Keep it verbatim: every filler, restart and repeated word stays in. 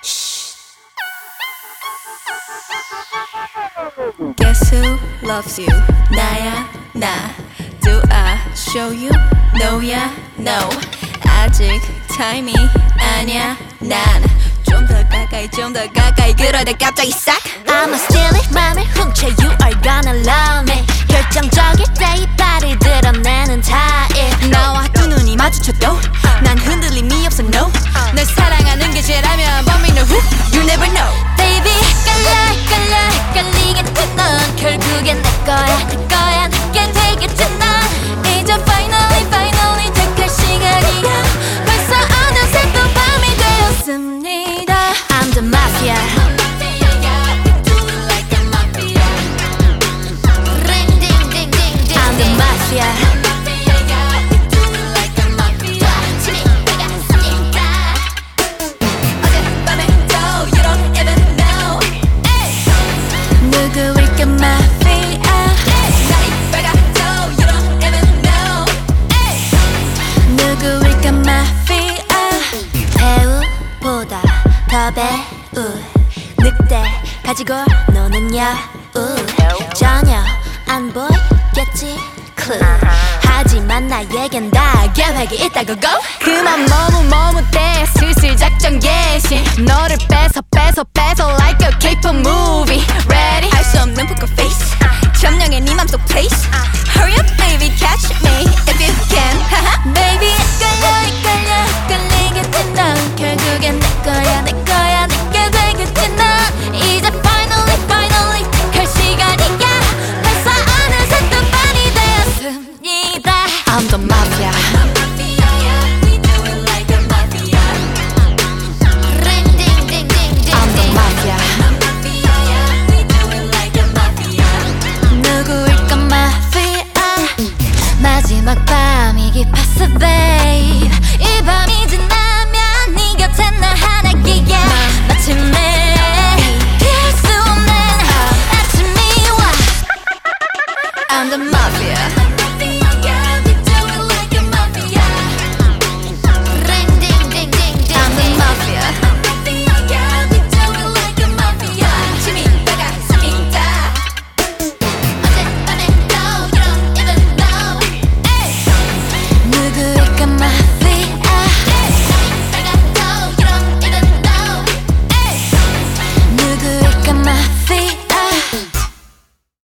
Guess who loves you? 나야 나. Do I show you? No야 no. 아직 타임이 아니야 난. 좀 더 가까이 좀 더 가까이 그러다 갑자기 싹. I'ma steal it 맘을 훔쳐 You are gonna love me. 결정적일 때 이빨을 드러내는 타입. 나와 두 눈이 마주쳐도 난 흔들림이 없어 no. 널 사랑하는 게 죄라면 But me know who You never know. Baby 헷갈려 헷갈려 헷갈리겠지 넌 결국엔 내 거야 내 거야 내게 되겠지 넌 이제 finally finally 택할 시간이야 벌써 어느새 또 밤이 되었습니다. I'm the mafia. I'm the mafia. 누구일까 마피아. 날이 밝아도 You don't even know. 누구일까 마피아. 배우보다 더 배우 늑대 가지고 노는 여우 전혀 안 보이겠지 clue. 하지만 나에겐 다 계획이 있다고 go. 그만 먹어